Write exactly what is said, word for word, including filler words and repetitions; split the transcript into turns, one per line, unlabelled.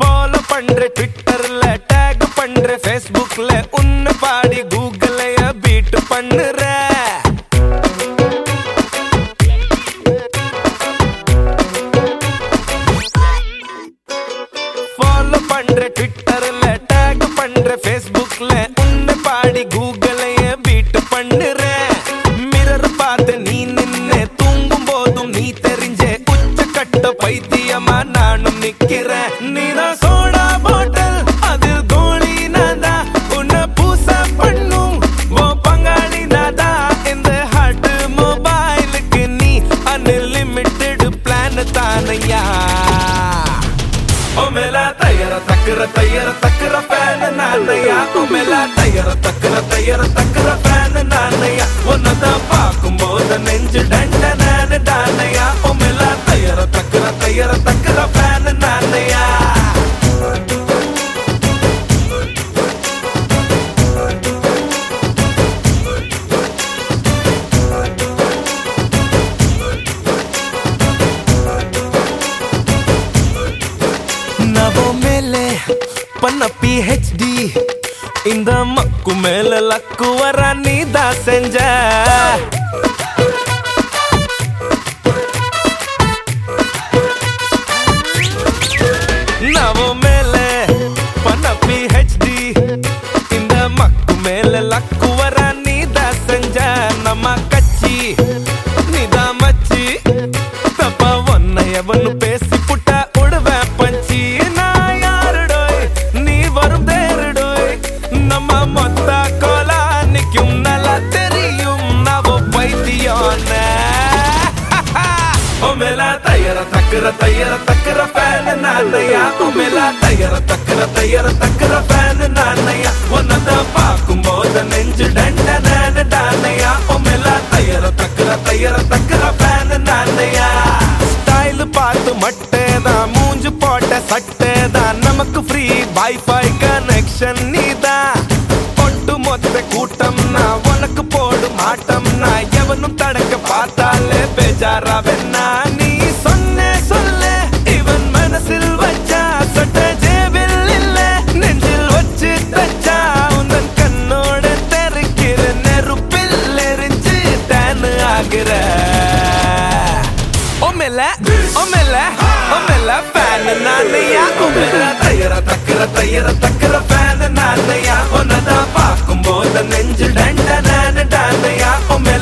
follow பண்ற ட்விட்டர்ல take பண்ற ஃபேஸ்புக்ல உன்னை பாடி கூகுளைய பீட் பண்ணுற ஃபாலோ பண்ற ட்விட்டர்ல டேக் பண்ற ஃபேஸ்புக்ல உன்னை பாடி கூகுளைய பீட் பண்ணுற மிரர் பார்த்து நீ நின்னு தூங்கும் போதும் நீ தெரிஞ்ச உச்சக்கட்ட பைத்தியமா நானும் நிக்கிறேன் நீதான் சோடா பாட்டில் அதில் கோழி நாதா உன்னை பூச பண்ணும் ஓ பங்காளி நாதா இந்த ஹார்ட் மொபைலுக்கு நீ அன்லிமிட்டெட் பிளான் தானையா ஓ மேலா தயார தக்கற தயார தக்கற ஃபேன் நானையா ஓ மேலா தயார தக்கற தயார தக்கற ஃபேன் நானையா உன்னதான் பார்க்கும்போது நெஞ்சு டண்ட நானு டானையா ஓ மேலா தயார தக்கற தயார தக்கற ஃபேன் நானையா நவோ மேலே பண்ண பிஹெச்டி இந்த மக்கு மேல லக்கு வர நீதா செஞ்ச நவோ மேலே பண்ண பிஹெச்டி இந்த மக்கு மேல லக்கு வர நீதா செஞ்ச நம்ம கட்சி நீதா மச்சி தப்பா ஒன்ன எவனு பேசி புட்டா உடுவேன் பஞ்சி நான் யாருடோய் நீ வரும் தேருடோய் நம்ம மொத்த கோலா நிக்கும் நல்லா தெரியும் நவோ பைத்தியோன ஓ மேலா தயார தக்கற தயார தக்கற ஃபேன் நானையா ஓ மேலா தயார தக்கற தயார தக்கற ஃபேன் நானையா உன்னதான் பார்க்கும்போது நெஞ்சு டண்ட நானு டானையா ஓ மேலா தயார தக்கற தயார தக்கற ஃபேன் நானையா ஸ்டைல் பார்த்து மட்டேதான் மூஞ்சு போட்ட சட்டேதான் நமக்கு ஃப்ரீ வைஃபை கனெக்ஷன் நீதான் ஒட்டு மொத்த கூட்டம் நான் உனக்கு போடும் ஆட்டம் நான் எவனும் தடக்க பார்த்தாலே பேஜாராவென்னா நீ சொன்ன சொல்ல இவன் மனசில் வச்சா சட்ட ஜேபில் இல்ல நெஞ்சில் வச்சு தச்சா உந்தன் கண்ணோட தெருக்கிற நெருப்பில் எரிஞ்சு தேனு ஆகிற ஓ மேல ஓ மேல ஓ மேல ஃபேன் நானையா ஓ மேல தயார தக்கற தயார தக்கற ஃபேன் நானையா உன்னதான் பார்க்கும்போது நெஞ்சு டண்ட நானு டானையா ஓ